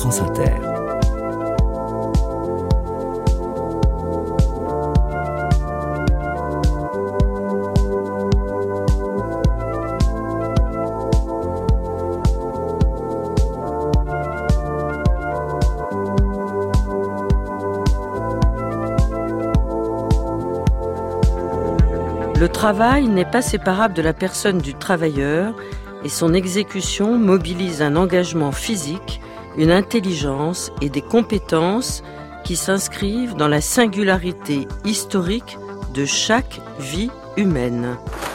France Inter. Le travail n'est pas séparable de la personne du travailleur et son exécution mobilise un engagement physique, une intelligence et des compétences qui s'inscrivent dans la singularité historique de chaque vie humaine.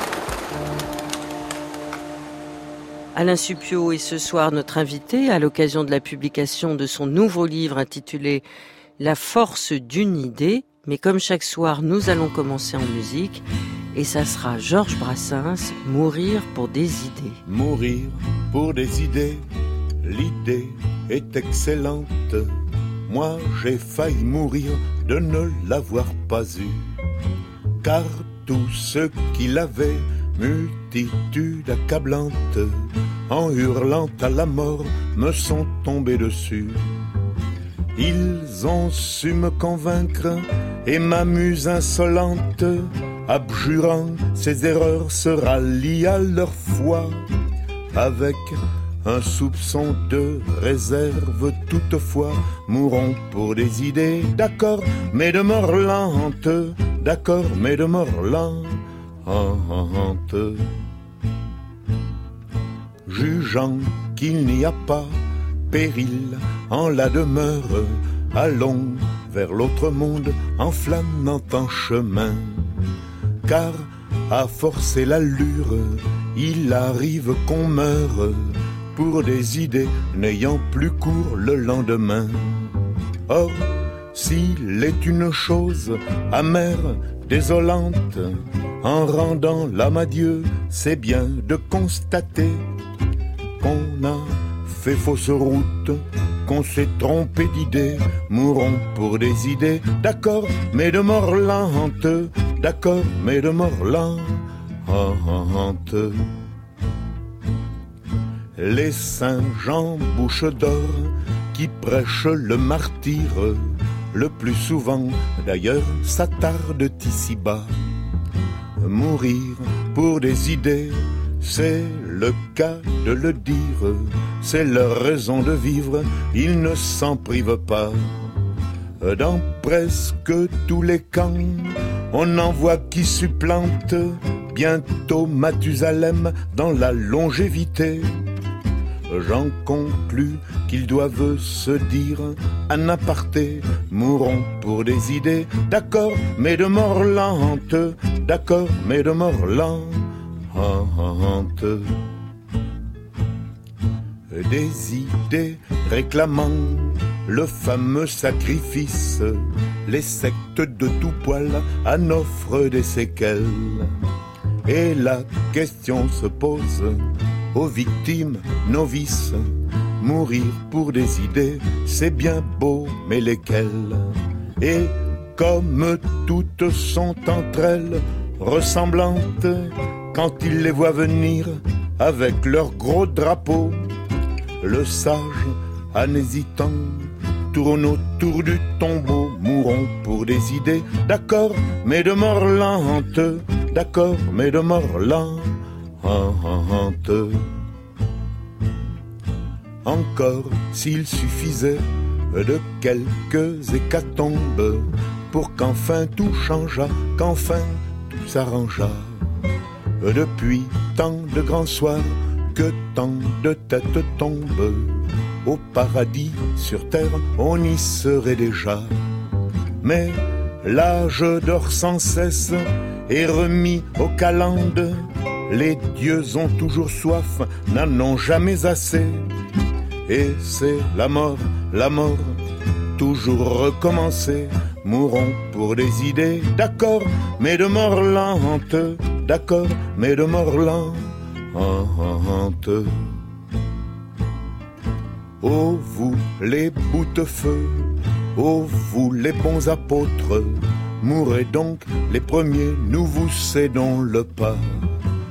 Alain Supiot est ce soir notre invité à l'occasion de la publication de son nouveau livre intitulé « La force d'une idée ». Mais comme chaque soir, nous allons commencer en musique et ça sera Georges Brassens, « Mourir pour des idées ». Mourir pour des idées, l'idée est excellente. Moi j'ai failli mourir de ne l'avoir pas eue. Car tous ceux qui l'avaient, multitude accablante, en hurlant à la mort, me sont tombés dessus. Ils ont su me convaincre et ma muse insolente, abjurant ses erreurs, se rallie à leur foi, avec un soupçon de réserve toutefois. Mourons pour des idées, d'accord, mais de mort lente, d'accord, mais de mort lente. Jugeant qu'il n'y a pas péril en la demeure, allons vers l'autre monde en flânant en chemin. Car à forcer l'allure, il arrive qu'on meure pour des idées n'ayant plus cours le lendemain. Or, s'il est une chose amère, désolante, en rendant l'âme à Dieu, c'est bien de constater qu'on a fait fausse route, qu'on s'est trompé d'idées. Mourons pour des idées, d'accord, mais de mort lente, d'accord, mais de mort lente. Les saints Jean bouche d'or qui prêchent le martyre, le plus souvent d'ailleurs s'attardent ici-bas. Mourir pour des idées, c'est le cas de le dire, c'est leur raison de vivre, ils ne s'en privent pas. Dans presque tous les camps, on en voit qui supplantent bientôt Mathusalem dans la longévité. J'en conclus qu'ils doivent se dire en aparté, mourons pour des idées, d'accord, mais de mort lente, d'accord, mais de mort lente. Des idées réclamant le fameux sacrifice, les sectes de tout poil en offrent des séquelles. Et la question se pose aux victimes novices, mourir pour des idées, c'est bien beau, mais lesquelles? Et comme toutes sont entre elles ressemblantes, quand ils les voient venir avec leur gros drapeau, le sage, en hésitant, tourne autour du tombeau. Mourons pour des idées, d'accord, mais de mort lente, d'accord, mais de mort lente. Encore s'il suffisait de quelques hécatombes pour qu'enfin tout changeât, qu'enfin tout s'arrangeât. Depuis tant de grands soirs que tant de têtes tombent, au paradis sur terre on y serait déjà. Mais l'âge dort sans cesse et remis aux calendes, les dieux ont toujours soif, n'en ont jamais assez. Et c'est la mort, toujours recommencer. Mourons pour des idées, d'accord, mais de mort lente, d'accord, mais de mort lente. Ô vous les boutefeux, ô vous les bons apôtres, mourrez donc les premiers, nous vous cédons le pas.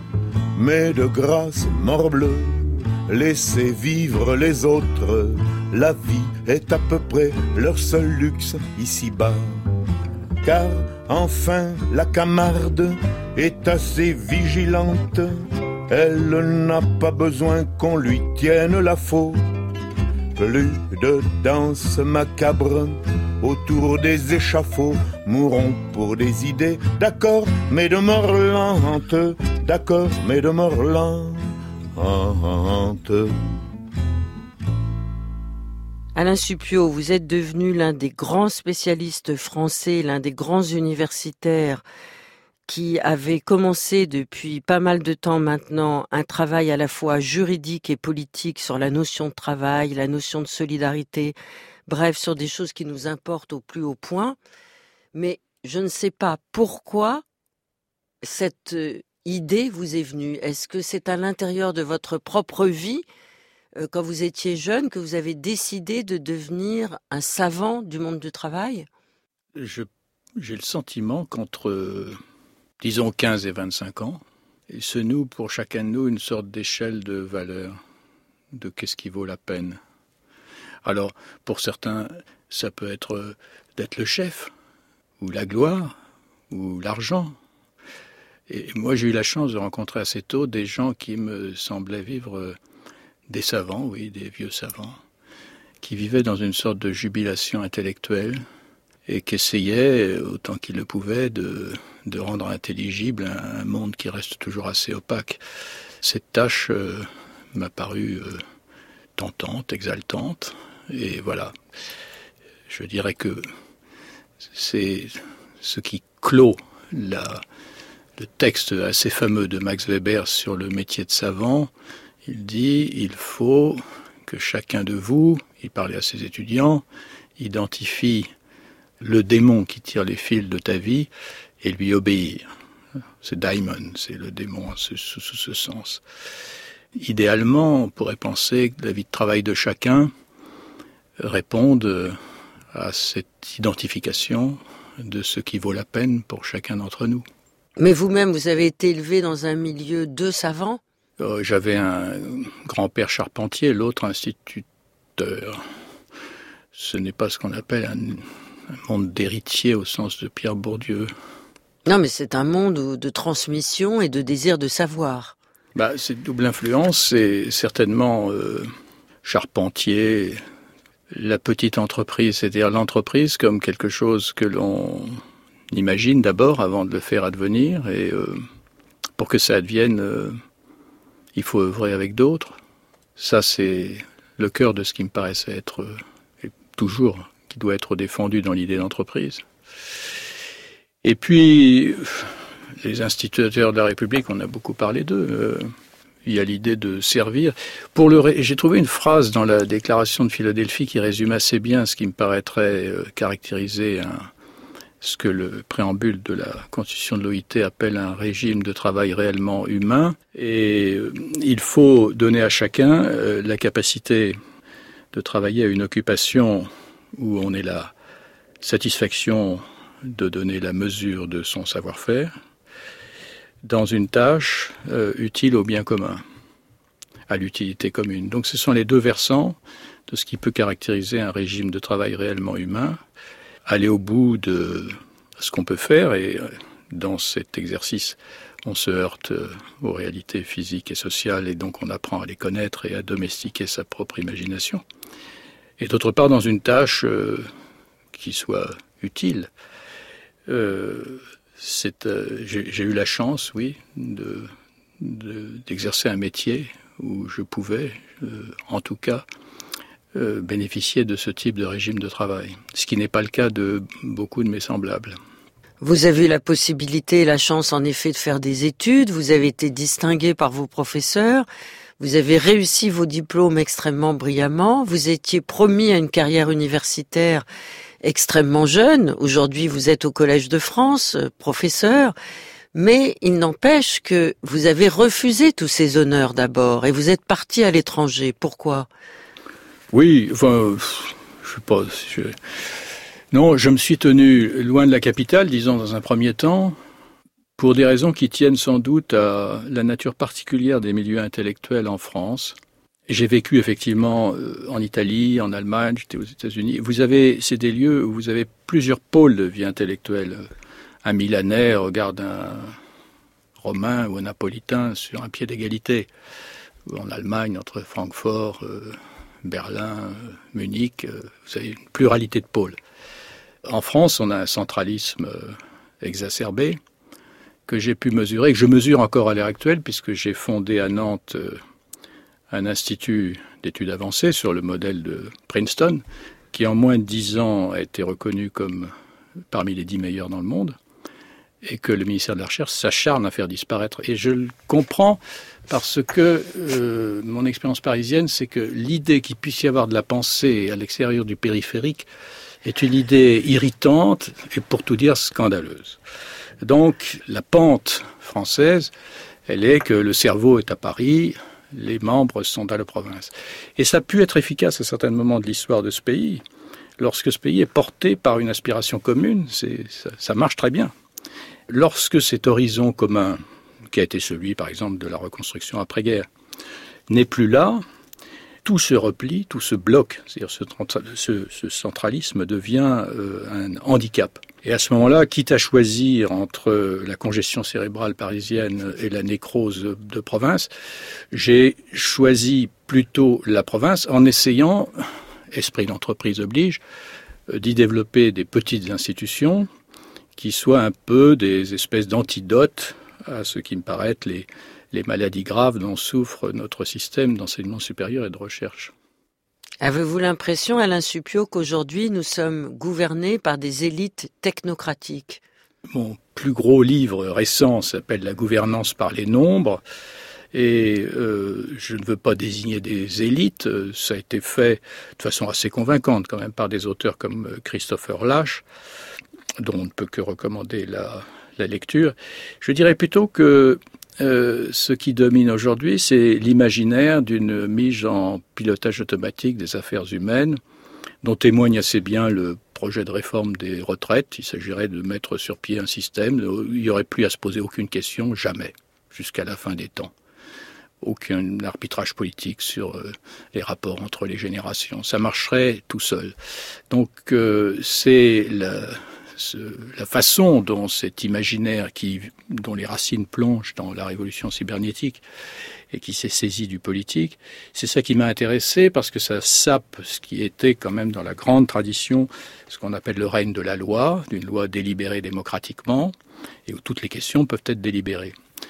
Mais de grâce, morbleu, laissez vivre les autres, la vie est à peu près leur seul luxe ici-bas. Car enfin la Camarde est assez vigilante, elle n'a pas besoin qu'on lui tienne la faute. Plus de danse macabre autour des échafauds, mourons pour des idées, d'accord, mais de mort lente, d'accord, mais de mort lente. Alain Supiot, vous êtes devenu l'un des grands spécialistes français, l'un des grands universitaires qui avait commencé depuis pas mal de temps maintenant un travail à la fois juridique et politique sur la notion de travail, la notion de solidarité, bref, sur des choses qui nous importent au plus haut point. Mais je ne sais pas pourquoi cette idée vous est venue. Est-ce que c'est à l'intérieur de votre propre vie, quand vous étiez jeune, que vous avez décidé de devenir un savant du monde du travail ? J'ai le sentiment qu'entre, disons, 15 et 25 ans, il se noue pour chacun de nous une sorte d'échelle de valeur, de qu'est-ce qui vaut la peine. Alors, pour certains, ça peut être d'être le chef, ou la gloire, ou l'argent. Et moi, j'ai eu la chance de rencontrer assez tôt des gens qui me semblaient vivre des savants, oui, des vieux savants, qui vivaient dans une sorte de jubilation intellectuelle et qui essayaient, autant qu'ils le pouvaient, de rendre intelligible un monde qui reste toujours assez opaque. Cette tâche m'a paru tentante, exaltante, et voilà. Je dirais que c'est ce qui clôt le texte assez fameux de Max Weber sur le métier de savant. Il dit, il faut que chacun de vous, il parlait à ses étudiants, identifie le démon qui tire les fils de ta vie et lui obéir. C'est daimon, c'est le démon sous ce sens. Idéalement, on pourrait penser que la vie de travail de chacun réponde à cette identification de ce qui vaut la peine pour chacun d'entre nous. Mais vous-même, vous avez été élevé dans un milieu de savants ? J'avais un grand-père charpentier, l'autre instituteur. Ce n'est pas ce qu'on appelle un monde d'héritiers au sens de Pierre Bourdieu. Non, mais c'est un monde de transmission et de désir de savoir. Cette double influence, c'est certainement charpentier, la petite entreprise, c'est-à-dire l'entreprise comme quelque chose que l'on imagine d'abord avant de le faire advenir. Et pour que ça advienne, il faut œuvrer avec d'autres. Ça, c'est le cœur de ce qui me paraissait être, et toujours, qui doit être défendu dans l'idée d'entreprise. Et puis, les instituteurs de la République, on a beaucoup parlé d'eux. Il y a l'idée de servir. J'ai trouvé une phrase dans la déclaration de Philadelphie qui résume assez bien ce qui me paraîtrait caractériser ce que le préambule de la Constitution de l'OIT appelle un régime de travail réellement humain. Et il faut donner à chacun la capacité de travailler à une occupation où on ait la satisfaction de donner la mesure de son savoir-faire dans une tâche utile au bien commun, à l'utilité commune. Donc ce sont les deux versants de ce qui peut caractériser un régime de travail réellement humain. Aller au bout de ce qu'on peut faire, et dans cet exercice, on se heurte aux réalités physiques et sociales, et donc on apprend à les connaître et à domestiquer sa propre imagination. Et d'autre part, dans une tâche qui soit utile. J'ai eu la chance, oui, d'exercer un métier où je pouvais, en tout cas, bénéficier de ce type de régime de travail, ce qui n'est pas le cas de beaucoup de mes semblables. Vous avez eu la possibilité et la chance, en effet, de faire des études, vous avez été distingué par vos professeurs, vous avez réussi vos diplômes extrêmement brillamment, vous étiez promis à une carrière universitaire extrêmement jeune. Aujourd'hui, vous êtes au Collège de France, professeur, mais il n'empêche que vous avez refusé tous ces honneurs d'abord et vous êtes parti à l'étranger. Pourquoi ? Oui, enfin, je sais pas. Non, je me suis tenu loin de la capitale, disons dans un premier temps, pour des raisons qui tiennent sans doute à la nature particulière des milieux intellectuels en France. J'ai vécu effectivement en Italie, en Allemagne, j'étais aux États-Unis. C'est des lieux où vous avez plusieurs pôles de vie intellectuelle. Un Milanais regarde un Romain ou un Napolitain sur un pied d'égalité. En Allemagne, entre Francfort, Berlin, Munich, vous avez une pluralité de pôles. En France, on a un centralisme exacerbé que j'ai pu mesurer, que je mesure encore à l'heure actuelle, puisque j'ai fondé à Nantes un institut d'études avancées sur le modèle de Princeton, qui en moins de 10 ans a été reconnu comme parmi les 10 meilleurs dans le monde, et que le ministère de la Recherche s'acharne à faire disparaître. Et je le comprends parce que mon expérience parisienne, c'est que l'idée qu'il puisse y avoir de la pensée à l'extérieur du périphérique est une idée irritante et pour tout dire scandaleuse. Donc la pente française, elle est que le cerveau est à Paris, les membres sont dans la province. Et ça a pu être efficace à certains moments de l'histoire de ce pays. Lorsque ce pays est porté par une aspiration commune, ça marche très bien. Lorsque cet horizon commun, qui a été celui par exemple de la reconstruction après-guerre, n'est plus là, tout se replie, tout se bloque. C'est-à-dire ce centralisme devient un handicap. Et à ce moment-là, quitte à choisir entre la congestion cérébrale parisienne et la nécrose de province, j'ai choisi plutôt la province en essayant, esprit d'entreprise oblige, d'y développer des petites institutions qui soient un peu des espèces d'antidotes à ce qui me paraît être les maladies graves dont souffre notre système d'enseignement supérieur et de recherche. Avez-vous l'impression, Alain Supiot, qu'aujourd'hui nous sommes gouvernés par des élites technocratiques ? Mon plus gros livre récent s'appelle « La gouvernance par les nombres ». Et je ne veux pas désigner des élites, ça a été fait de façon assez convaincante quand même par des auteurs comme Christopher Lasch, dont on ne peut que recommander la lecture. Je dirais plutôt que ce qui domine aujourd'hui, c'est l'imaginaire d'une mise en pilotage automatique des affaires humaines, dont témoigne assez bien le projet de réforme des retraites. Il s'agirait de mettre sur pied un système où il n'y aurait plus à se poser aucune question, jamais, jusqu'à la fin des temps. Aucun arbitrage politique sur les rapports entre les générations. Ça marcherait tout seul. Donc c'est la façon dont cet imaginaire dont les racines plongent dans la révolution cybernétique et qui s'est saisi du politique, c'est ça qui m'a intéressé parce que ça sape ce qui était quand même dans la grande tradition, ce qu'on appelle le règne de la loi, d'une loi délibérée démocratiquement et où toutes les questions peuvent être délibérées.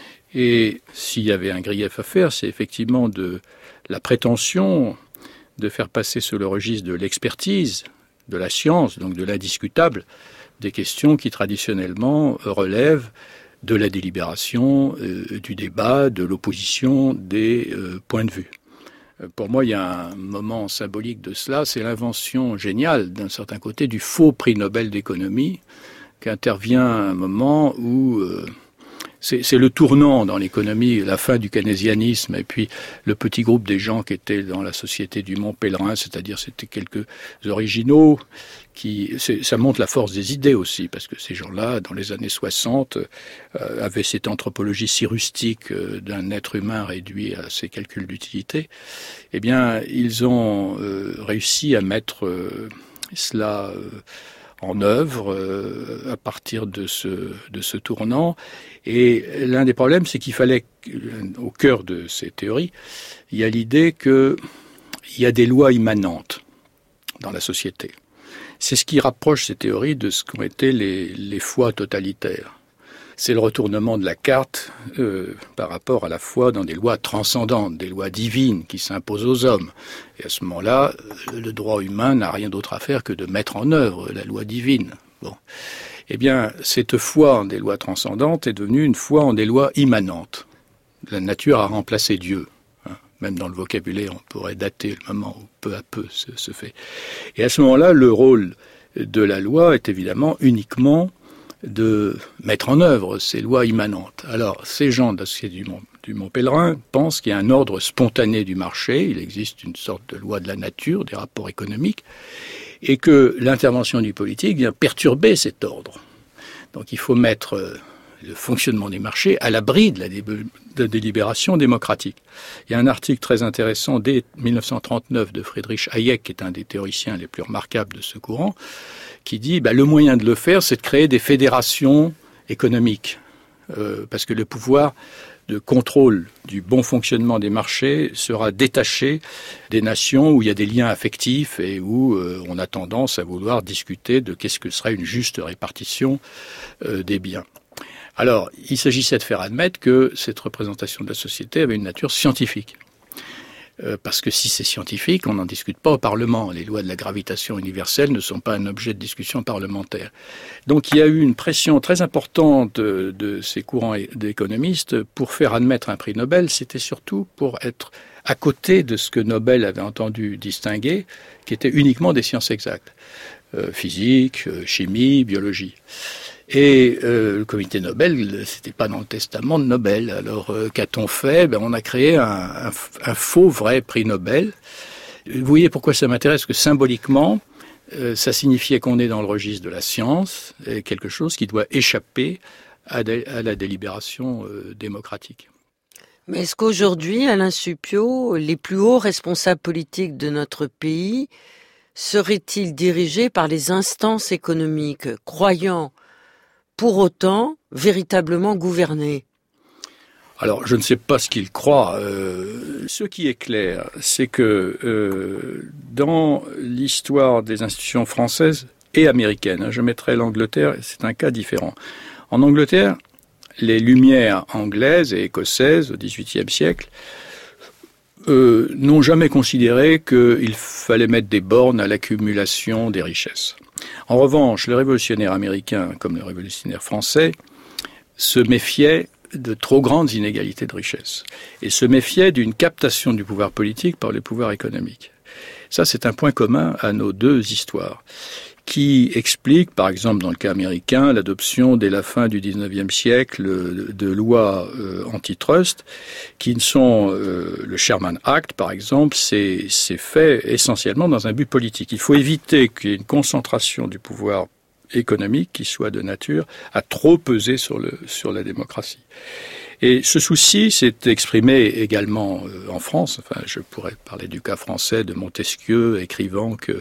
Et s'il y avait un grief à faire, c'est effectivement de la prétention de faire passer sous le registre de l'expertise, de la science, donc de l'indiscutable, des questions qui traditionnellement relèvent de la délibération, du débat, de l'opposition, des points de vue. Pour moi, il y a un moment symbolique de cela, c'est l'invention géniale, d'un certain côté, du faux prix Nobel d'économie, qui intervient à un moment où c'est le tournant dans l'économie, la fin du keynésianisme, et puis le petit groupe des gens qui étaient dans la société du Mont Pèlerin, c'est-à-dire c'était quelques originaux, ça montre la force des idées aussi, parce que ces gens-là, dans les années 60, avaient cette anthropologie si rustique d'un être humain réduit à ses calculs d'utilité. Eh bien, ils ont réussi à mettre cela en œuvre à partir de ce tournant. Et l'un des problèmes, c'est qu'il fallait, au cœur de ces théories, il y a l'idée qu'il y a des lois immanentes dans la société. C'est ce qui rapproche ces théories de ce qu'ont été les foi totalitaires. C'est le retournement de la carte par rapport à la foi dans des lois transcendantes, des lois divines qui s'imposent aux hommes. Et à ce moment-là, le droit humain n'a rien d'autre à faire que de mettre en œuvre la loi divine. Bon. Eh bien, cette foi en des lois transcendantes est devenue une foi en des lois immanentes. La nature a remplacé Dieu. Même dans le vocabulaire, on pourrait dater le moment où peu à peu se fait. Et à ce moment-là, le rôle de la loi est évidemment uniquement de mettre en œuvre ces lois immanentes. Alors, ces gens de la société du Mont Pèlerin pensent qu'il y a un ordre spontané du marché, il existe une sorte de loi de la nature, des rapports économiques, et que l'intervention du politique vient perturber cet ordre. Donc il faut mettre le fonctionnement des marchés à l'abri de la délibération démocratique. Il y a un article très intéressant dès 1939 de Friedrich Hayek, qui est un des théoriciens les plus remarquables de ce courant, qui dit le moyen de le faire, c'est de créer des fédérations économiques, parce que le pouvoir de contrôle du bon fonctionnement des marchés sera détaché des nations où il y a des liens affectifs et où on a tendance à vouloir discuter de qu'est-ce que serait une juste répartition des biens. Alors, il s'agissait de faire admettre que cette représentation de la société avait une nature scientifique. Parce que si c'est scientifique, on n'en discute pas au Parlement. Les lois de la gravitation universelle ne sont pas un objet de discussion parlementaire. Donc il y a eu une pression très importante de ces courants d'économistes pour faire admettre un prix Nobel. C'était surtout pour être à côté de ce que Nobel avait entendu distinguer, qui était uniquement des sciences exactes. Physique, chimie, biologie. Et le comité Nobel, c'était pas dans le testament de Nobel. Alors qu'a-t-on fait ? On a créé un faux vrai prix Nobel. Vous voyez pourquoi ça m'intéresse ? Parce que symboliquement, ça signifiait qu'on est dans le registre de la science, et quelque chose qui doit échapper à la délibération démocratique. Mais est-ce qu'aujourd'hui, Alain Supiot, les plus hauts responsables politiques de notre pays seraient-ils dirigés par les instances économiques, croyant pour autant véritablement gouverner ? Alors, je ne sais pas ce qu'ils croient. Ce qui est clair, c'est que dans l'histoire des institutions françaises et américaines, je mettrai l'Angleterre, c'est un cas différent. En Angleterre, les Lumières anglaises et écossaises au XVIIIe siècle n'ont jamais considéré qu'il fallait mettre des bornes à l'accumulation des richesses. En revanche, les révolutionnaires américains, comme les révolutionnaires français, se méfiaient de trop grandes inégalités de richesse et se méfiaient d'une captation du pouvoir politique par le pouvoir économique. Ça, c'est un point commun à nos deux histoires, qui explique, par exemple, dans le cas américain, l'adoption dès la fin du XIXe siècle de lois antitrust, qui ne sont le Sherman Act, par exemple, c'est fait essentiellement dans un but politique. Il faut éviter qu'il y ait une concentration du pouvoir économique qui soit de nature à trop peser sur la démocratie. Et ce souci s'est exprimé également en France. Enfin, je pourrais parler du cas français de Montesquieu, écrivant que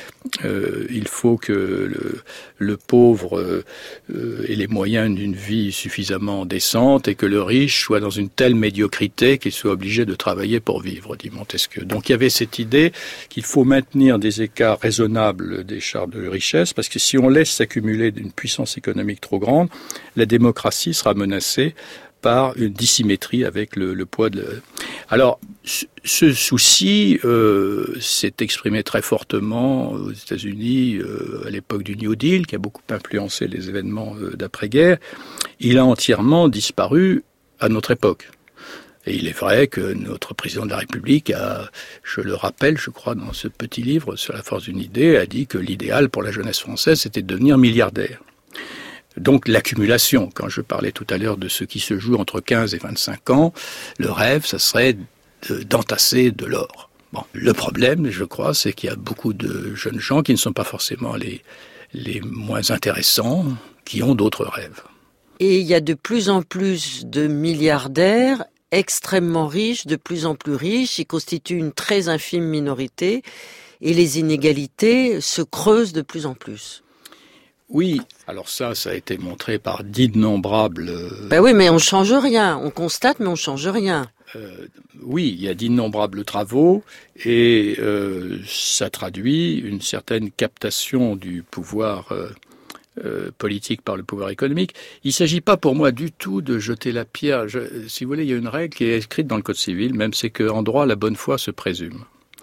il faut que le pauvre ait les moyens d'une vie suffisamment décente et que le riche soit dans une telle médiocrité qu'il soit obligé de travailler pour vivre, dit Montesquieu. Donc il y avait cette idée qu'il faut maintenir des écarts raisonnables des chartes de richesse, parce que si on laisse s'accumuler une puissance économique trop grande, la démocratie sera menacée par une dissymétrie avec le poids de... Alors, ce souci s'est exprimé très fortement aux États-Unis à l'époque du New Deal, qui a beaucoup influencé les événements d'après-guerre. Il a entièrement disparu à notre époque. Et il est vrai que notre président de la République a, je le rappelle, je crois, dans ce petit livre sur la force d'une idée, a dit que l'idéal pour la jeunesse française, c'était de devenir milliardaire. Donc l'accumulation, quand je parlais tout à l'heure de ce qui se joue entre 15 et 25 ans, le rêve, ça serait d'entasser de l'or. Bon, le problème, je crois, c'est qu'il y a beaucoup de jeunes gens qui ne sont pas forcément les moins intéressants, qui ont d'autres rêves. Et il y a de plus en plus de milliardaires extrêmement riches, de plus en plus riches, ils constituent une très infime minorité, et les inégalités se creusent de plus en plus. Oui, alors ça a été montré par d'innombrables... Oui, mais on change rien. On constate, mais on change rien. Oui, il y a d'innombrables travaux et ça traduit une certaine captation du pouvoir politique par le pouvoir économique. Il ne s'agit pas pour moi du tout de jeter la pierre. Si vous voulez, il y a une règle qui est écrite dans le Code civil, même, c'est qu'en droit, la bonne foi se présume.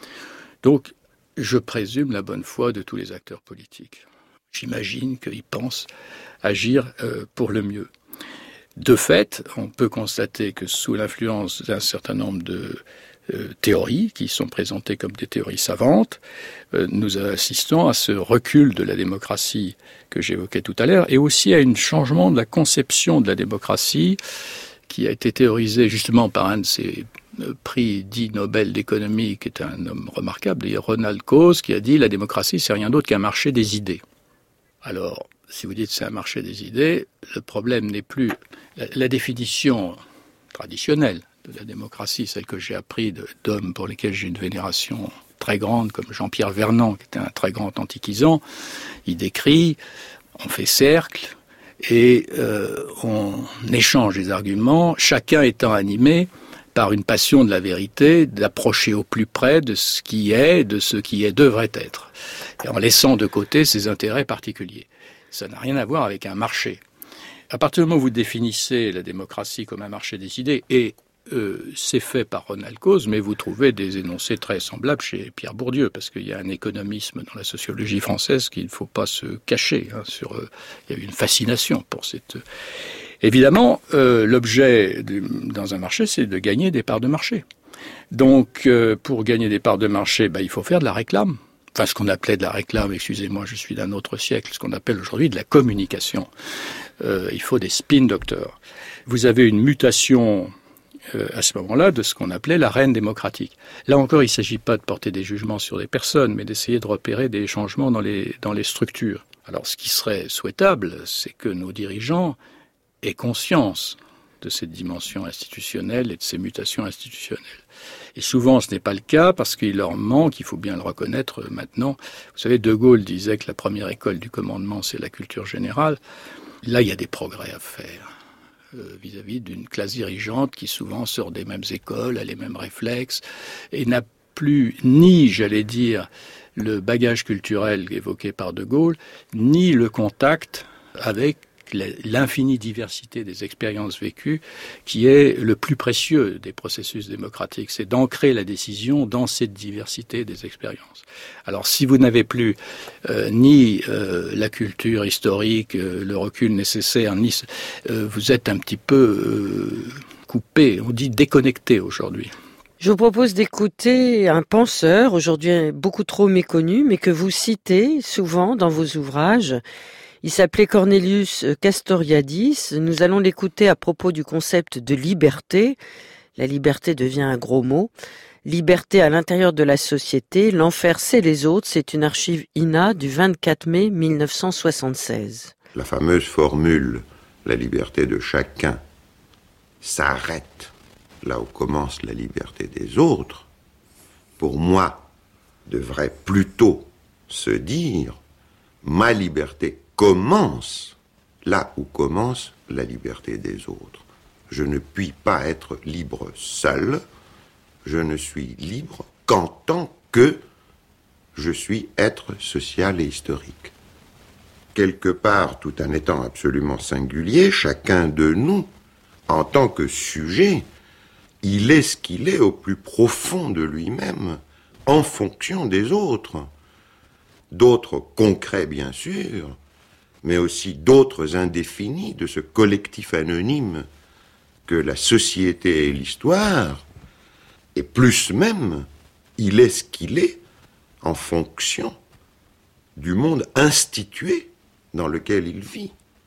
Donc, je présume la bonne foi de tous les acteurs politiques. J'imagine qu'ils pensent agir pour le mieux. De fait, on peut constater que sous l'influence d'un certain nombre de théories qui sont présentées comme des théories savantes, nous assistons à ce recul de la démocratie que j'évoquais tout à l'heure et aussi à un changement de la conception de la démocratie qui a été théorisé justement par un de ces prix dit Nobel d'économie, qui est un homme remarquable, Ronald Coase, qui a dit « La démocratie, c'est rien d'autre qu'un marché des idées ». Alors, si vous dites c'est un marché des idées, le problème n'est plus La définition traditionnelle de la démocratie, celle que j'ai appris d'hommes pour lesquels j'ai une vénération très grande, comme Jean-Pierre Vernant, qui était un très grand antiquisant, il décrit, on fait cercle et on échange des arguments, chacun étant animé par une passion de la vérité, d'approcher au plus près de ce qui est, de ce qui devrait être, et en laissant de côté ses intérêts particuliers. Ça n'a rien à voir avec un marché. À partir du moment où vous définissez la démocratie comme un marché décidé, et c'est fait par Ronald Coase, mais vous trouvez des énoncés très semblables chez Pierre Bourdieu, parce qu'il y a un économisme dans la sociologie française qu'il ne faut pas se cacher. Il y a eu une fascination pour cette... Évidemment, l'objet dans un marché, c'est de gagner des parts de marché. Donc, pour gagner des parts de marché, il faut faire de la réclame. Enfin, ce qu'on appelait de la réclame, excusez-moi, je suis d'un autre siècle, ce qu'on appelle aujourd'hui de la communication. Il faut des spin doctors. Vous avez une mutation à ce moment-là de ce qu'on appelait l'arène démocratique. Là encore, il ne s'agit pas de porter des jugements sur des personnes, mais d'essayer de repérer des changements dans les structures. Alors, ce qui serait souhaitable, c'est que nos dirigeants aient conscience de cette dimension institutionnelle et de ces mutations institutionnelles. Et souvent, ce n'est pas le cas parce qu'il leur manque, il faut bien le reconnaître maintenant. Vous savez, De Gaulle disait que la première école du commandement, c'est la culture générale. Là, il y a des progrès à faire vis-à-vis d'une classe dirigeante qui souvent sort des mêmes écoles, a les mêmes réflexes et n'a plus ni, j'allais dire, le bagage culturel évoqué par De Gaulle, ni le contact avec l'infinie diversité des expériences vécues qui est le plus précieux des processus démocratiques. C'est d'ancrer la décision dans cette diversité des expériences. Alors si vous n'avez plus ni la culture historique, le recul nécessaire, ni vous êtes un petit peu coupé, on dit déconnecté aujourd'hui. Je vous propose d'écouter un penseur, aujourd'hui beaucoup trop méconnu, mais que vous citez souvent dans vos ouvrages. Il s'appelait Cornelius Castoriadis. Nous allons l'écouter à propos du concept de liberté. La liberté devient un gros mot. Liberté à l'intérieur de la société. L'enfer, c'est les autres. C'est une archive INA du 24 mai 1976. La fameuse formule « la liberté de chacun » s'arrête là où commence la liberté des autres, pour moi, devrait plutôt se dire « ma liberté commence là où commence la liberté des autres. Je ne puis pas être libre seul, je ne suis libre qu'en tant que je suis être social et historique. » Quelque part, tout en étant absolument singulier, chacun de nous, en tant que sujet, il est ce qu'il est au plus profond de lui-même, en fonction des autres. D'autres concrets, bien sûr, mais aussi d'autres indéfinis de ce collectif anonyme que la société et l'histoire, et plus même, il est ce qu'il est en fonction du monde institué dans lequel il vit.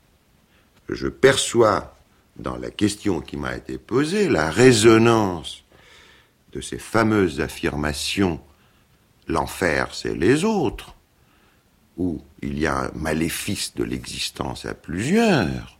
Je perçois dans la question qui m'a été posée la résonance de ces fameuses affirmations « l'enfer, c'est les autres », où il y a un maléfice de l'existence à plusieurs,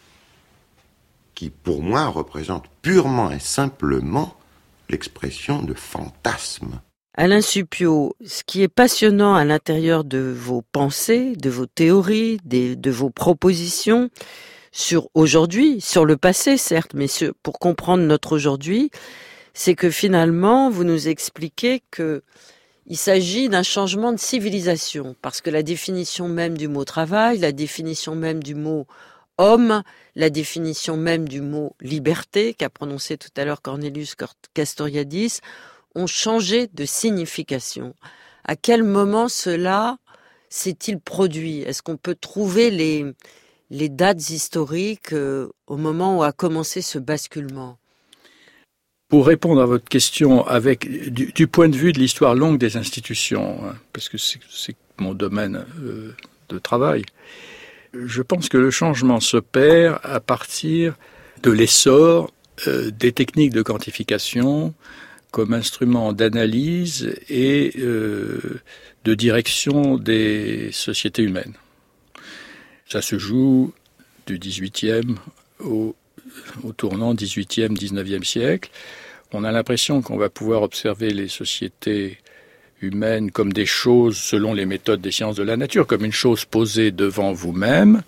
qui pour moi représente purement et simplement l'expression de fantasmes. Alain Supiot, ce qui est passionnant à l'intérieur de vos pensées, de vos théories, de vos propositions, sur aujourd'hui, sur le passé certes, mais pour comprendre notre aujourd'hui, c'est que finalement vous nous expliquez que il s'agit d'un changement de civilisation, parce que la définition même du mot travail, la définition même du mot homme, la définition même du mot liberté, qu'a prononcé tout à l'heure Cornelius Castoriadis, ont changé de signification. À quel moment cela s'est-il produit ? Est-ce qu'on peut trouver les dates historiques au moment où a commencé ce basculement ? Pour répondre à votre question avec du point de vue de l'histoire longue des institutions, parce que c'est mon domaine de travail, je pense que le changement s'opère à partir de l'essor des techniques de quantification comme instrument d'analyse et de direction des sociétés humaines. Ça se joue du XVIIIe au au tournant 18e, 19e siècle. On a l'impression qu'on va pouvoir observer les sociétés humaines comme des choses selon les méthodes des sciences de la nature, comme une chose posée devant vous-même,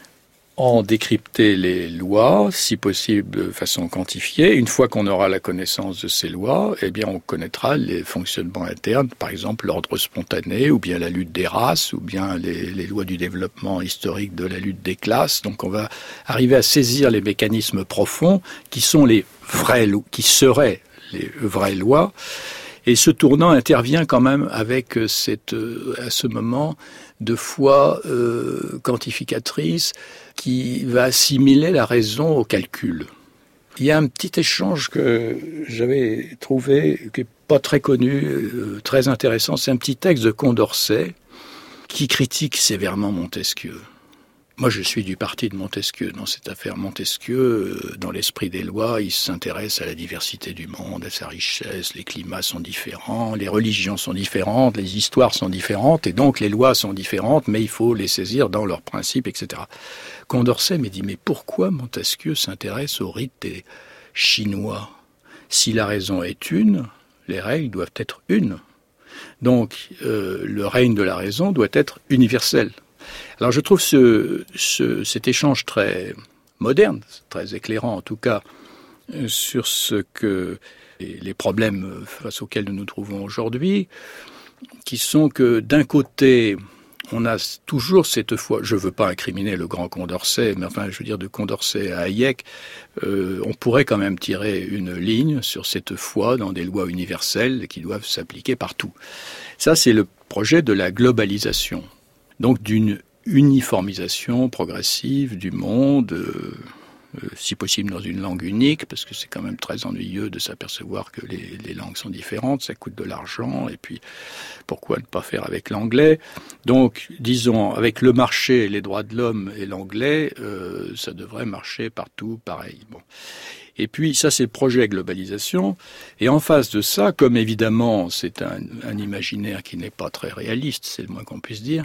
en décrypter les lois, si possible de façon quantifiée. Une fois qu'on aura la connaissance de ces lois, eh bien on connaîtra les fonctionnements internes, par exemple l'ordre spontané, ou bien la lutte des races, ou bien les lois du développement historique de la lutte des classes. Donc on va arriver à saisir les mécanismes profonds qui sont les vraies lois, qui seraient les vraies lois. Et ce tournant intervient quand même avec à ce moment de foi quantificatrice qui va assimiler la raison au calcul. Il y a un petit échange que j'avais trouvé, qui n'est pas très connu, très intéressant. C'est un petit texte de Condorcet qui critique sévèrement Montesquieu. Moi, je suis du parti de Montesquieu dans cette affaire. Montesquieu, dans l'esprit des lois, il s'intéresse à la diversité du monde, à sa richesse. Les climats sont différents, les religions sont différentes, les histoires sont différentes, et donc les lois sont différentes, mais il faut les saisir dans leurs principes, etc. Condorcet me dit, mais pourquoi Montesquieu s'intéresse aux rites des Chinois ? Si la raison est une, les règles doivent être une. Donc, le règne de la raison doit être universel. Alors je trouve cet échange très moderne, très éclairant en tout cas, sur ce que les problèmes face auxquels nous nous trouvons aujourd'hui, qui sont que d'un côté, on a toujours cette foi, je ne veux pas incriminer le grand Condorcet, mais enfin je veux dire de Condorcet à Hayek, on pourrait quand même tirer une ligne sur cette foi dans des lois universelles qui doivent s'appliquer partout. Ça c'est le projet de la globalisation. Donc d'une uniformisation progressive du monde, si possible dans une langue unique, parce que c'est quand même très ennuyeux de s'apercevoir que les langues sont différentes, ça coûte de l'argent, et puis pourquoi ne pas faire avec l'anglais ? Donc, disons, avec le marché, les droits de l'homme et l'anglais, ça devrait marcher partout pareil. Bon. Et puis, ça, c'est le projet globalisation. Et en face de ça, comme évidemment, c'est un imaginaire qui n'est pas très réaliste, c'est le moins qu'on puisse dire,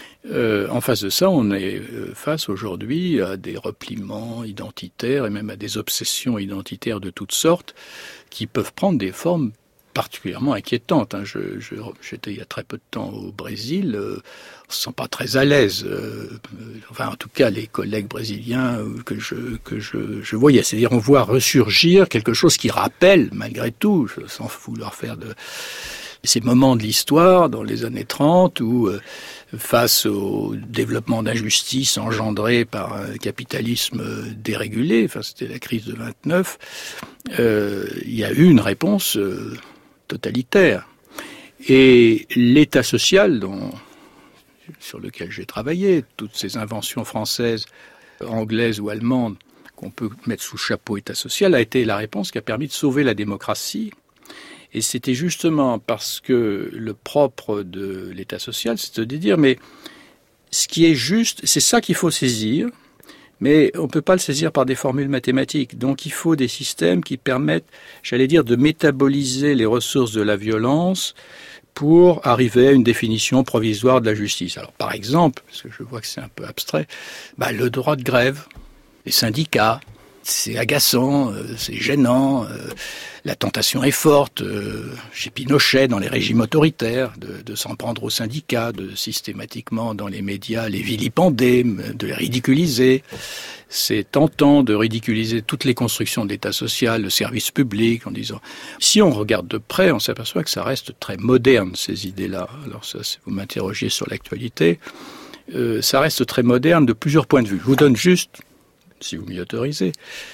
en face de ça, on est face aujourd'hui à des repliements identitaires et même à des obsessions identitaires de toutes sortes qui peuvent prendre des formes particulièrement inquiétantes. J'étais il y a très peu de temps au Brésil, on ne se sent pas très à l'aise. Enfin, en tout cas, les collègues brésiliens que je voyais, c'est-à-dire on voit ressurgir quelque chose qui rappelle, malgré tout, sans vouloir faire de ces moments de l'histoire dans les années 30 où, face au développement d'injustice engendré par un capitalisme dérégulé, enfin c'était la crise de 29, il y a eu une réponse totalitaire. Et l'État social sur lequel j'ai travaillé, toutes ces inventions françaises, anglaises ou allemandes qu'on peut mettre sous chapeau État social, a été la réponse qui a permis de sauver la démocratie. Et c'était justement parce que le propre de l'État social, c'est de dire, mais ce qui est juste, c'est ça qu'il faut saisir, mais on ne peut pas le saisir par des formules mathématiques. Donc il faut des systèmes qui permettent, j'allais dire, de métaboliser les ressources de la violence pour arriver à une définition provisoire de la justice. Alors par exemple, parce que je vois que c'est un peu abstrait, le droit de grève, les syndicats, c'est agaçant, c'est gênant, la tentation est forte, chez Pinochet, dans les régimes autoritaires, de s'en prendre aux syndicats, de systématiquement dans les médias les vilipender, de les ridiculiser. C'est tentant de ridiculiser toutes les constructions de l'État social, le service public, en disant... Si on regarde de près, on s'aperçoit que ça reste très moderne, ces idées-là. Alors ça, si vous m'interrogez sur l'actualité, ça reste très moderne de plusieurs points de vue. Je vous donne juste, si vous m'y autorisez,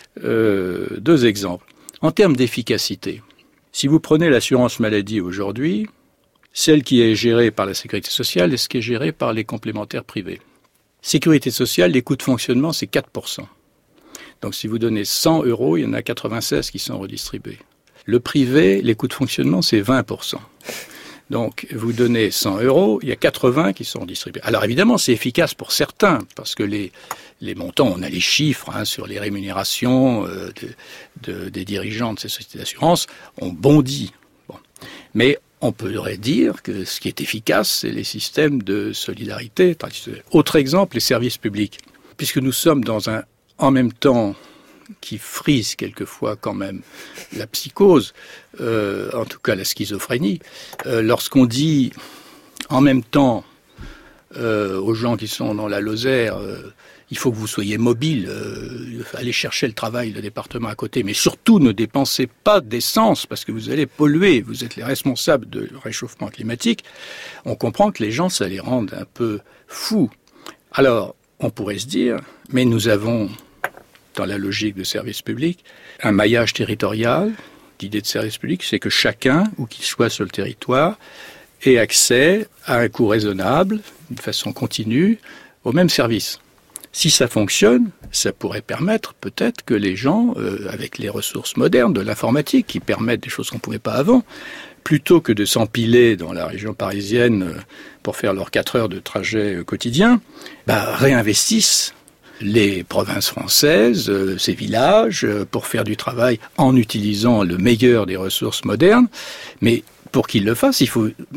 2 exemples. En termes d'efficacité, si vous prenez l'assurance maladie aujourd'hui, celle qui est gérée par la sécurité sociale et ce qui est géré par les complémentaires privés. Sécurité sociale, les coûts de fonctionnement, c'est 4%. Donc si vous donnez 100 €, il y en a 96 qui sont redistribués. Le privé, les coûts de fonctionnement, c'est 20%. Donc, vous donnez 100 €, il y a 80 qui sont distribués. Alors évidemment, c'est efficace pour certains, parce que les montants, on a les chiffres sur les rémunérations des dirigeants de ces sociétés d'assurance, ont bondi. Bon. Mais on pourrait dire que ce qui est efficace, c'est les systèmes de solidarité traditionnels. Autre exemple, les services publics. Puisque nous sommes en même temps qui frise quelquefois quand même la psychose, en tout cas la schizophrénie, lorsqu'on dit en même temps aux gens qui sont dans la Lozère, il faut que vous soyez mobiles, allez chercher le travail, le département à côté, mais surtout ne dépensez pas d'essence parce que vous allez polluer, vous êtes les responsables du réchauffement climatique. On comprend que les gens, ça les rend un peu fous. Alors, on pourrait se dire, mais nous avons, dans la logique de service public, un maillage territorial. L'idée de service public, c'est que chacun, où qu'il soit sur le territoire, ait accès à un coût raisonnable, d'une façon continue, au même service. Si ça fonctionne, ça pourrait permettre peut-être que les gens, avec les ressources modernes de l'informatique, qui permettent des choses qu'on ne pouvait pas avant, plutôt que de s'empiler dans la région parisienne pour faire leurs 4 heures de trajet quotidien, réinvestissent les provinces françaises, ces villages, pour faire du travail en utilisant le meilleur des ressources modernes. Mais pour qu'ils le fassent,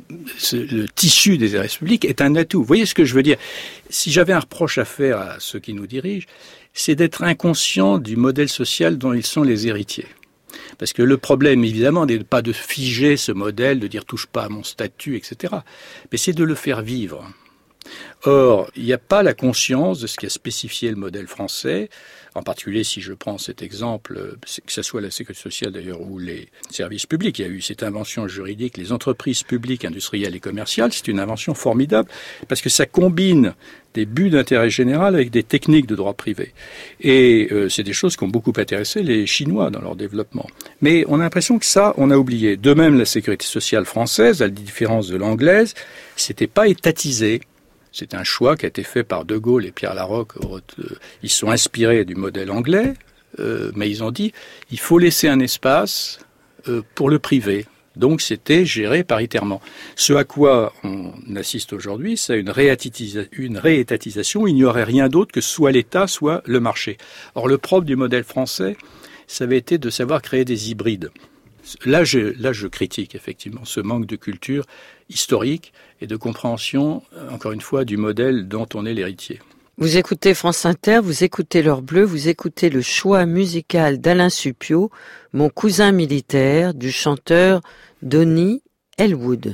le tissu des services publics est un atout. Vous voyez ce que je veux dire? Si j'avais un reproche à faire à ceux qui nous dirigent, c'est d'être inconscient du modèle social dont ils sont les héritiers. Parce que le problème, évidemment, n'est pas de figer ce modèle, de dire « touche pas à mon statut », etc. Mais c'est de le faire vivre. Or, il n'y a pas la conscience de ce qui a spécifié le modèle français, en particulier si je prends cet exemple, que ce soit la sécurité sociale d'ailleurs ou les services publics. Il y a eu cette invention juridique, les entreprises publiques, industrielles et commerciales, c'est une invention formidable parce que ça combine des buts d'intérêt général avec des techniques de droit privé. Et c'est des choses qui ont beaucoup intéressé les Chinois dans leur développement. Mais on a l'impression que ça, on a oublié. De même, la sécurité sociale française, à la différence de l'anglaise, c'était pas étatisé. C'est un choix qui a été fait par De Gaulle et Pierre Laroque. Ils se sont inspirés du modèle anglais, mais ils ont dit il faut laisser un espace pour le privé. Donc c'était géré paritairement. Ce à quoi on assiste aujourd'hui, c'est une réétatisation. Il n'y aurait rien d'autre que soit l'État, soit le marché. Or le propre du modèle français, ça avait été de savoir créer des hybrides. Là, je critique effectivement ce manque de culture historique et de compréhension, encore une fois, du modèle dont on est l'héritier. Vous écoutez France Inter, vous écoutez L'Heure Bleue, vous écoutez le choix musical d'Alain Supiot, Mon cousin militaire, du chanteur Donny Elwood.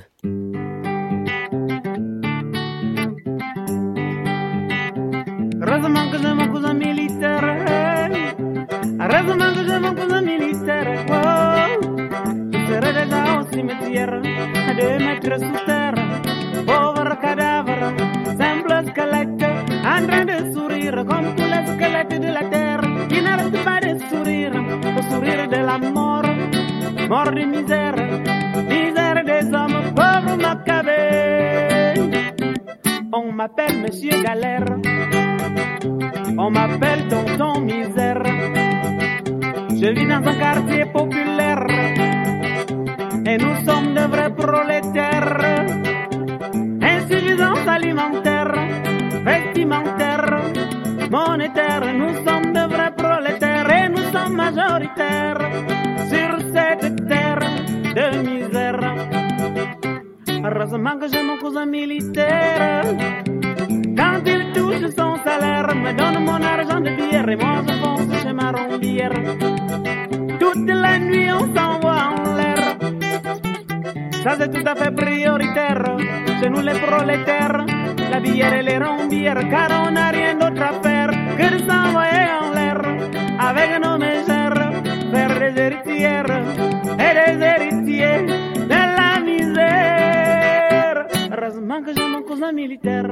Heureusement que j'ai mon cousin militaire, heureusement que j'ai mon cousin militaire, oh. Je serai déjà au cimetière, à 2 mètres sous terre, pauvre cadavre, simple squelette, en train de sourire comme tous les squelettes de la terre, qui n'arrêtent pas de sourire, le sourire de la mort, mort de misère, misère des hommes, pauvre Macabé. On m'appelle Monsieur Galère, on m'appelle Tonton Misère, je vis dans un quartier populaire, et nous sommes de vrais prolétaires. Insuffisance alimentaire, vestimentaire, monétaire. Nous sommes de vrais prolétaires et nous sommes majoritaires sur cette terre de misère. Heureusement que j'ai mon cousin militaire. Quand il touche son salaire, me donne mon argent de bière et moi je fonce chez ma rondière. Toute la nuit on s'envoie en l'air. Ça c'est tout à fait prioritaire. Chez nous les prolétaires, la bière et les rombières, car on n'a rien d'autre à faire que de s'envoyer en l'air avec nos mégères, faire des héritières et des héritiers de la misère. Heureusement que j'ai mon cousin militaire.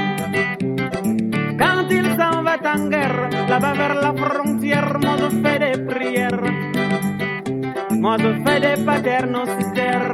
Quand il s'en va en guerre, là-bas vers la frontière, moi je fais des prières, moi je fais des paternocitaires.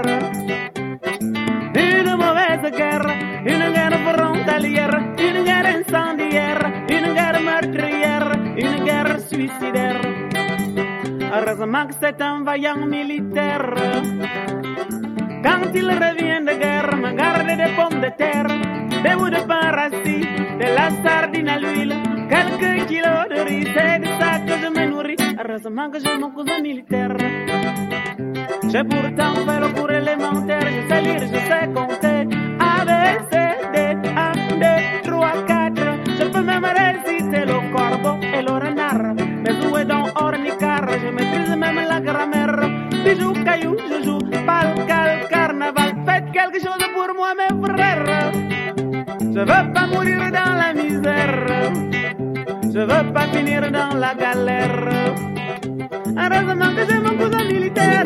Une mauvaise guerre, une guerre frontalière, une guerre incendiaire, une guerre meurtrière, une guerre suicidaire. Heureusement que c'est un vaillant militaire. Quand il revient de guerre, me garde des pommes de terre, des bouts de pain rassis, de la sardine à l'huile, quelques kilos de riz, c'est de ça que je me nourris. Heureusement que j'ai mon cousin militaire. J'ai pourtant fait le cours élémentaire, je sais lire, je sais compter. A, B, C, D, 1, 2, 3, 4. Je peux même réciter le corbeau et le renard. Mais où est donc veux pas mourir dans la misère. Je veux pas finir dans la galère. Heureusement que j'ai mon cousin militaire.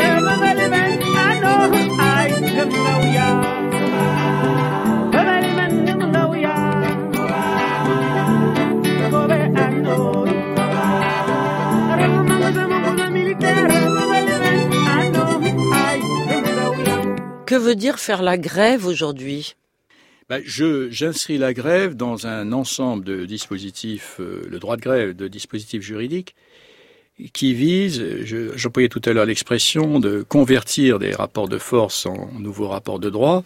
Que veut dire faire la grève aujourd'hui ? J'inscris la grève dans un ensemble de dispositifs, le droit de grève, de dispositifs juridiques qui visent, j'employais tout à l'heure l'expression, de convertir des rapports de force en nouveaux rapports de droit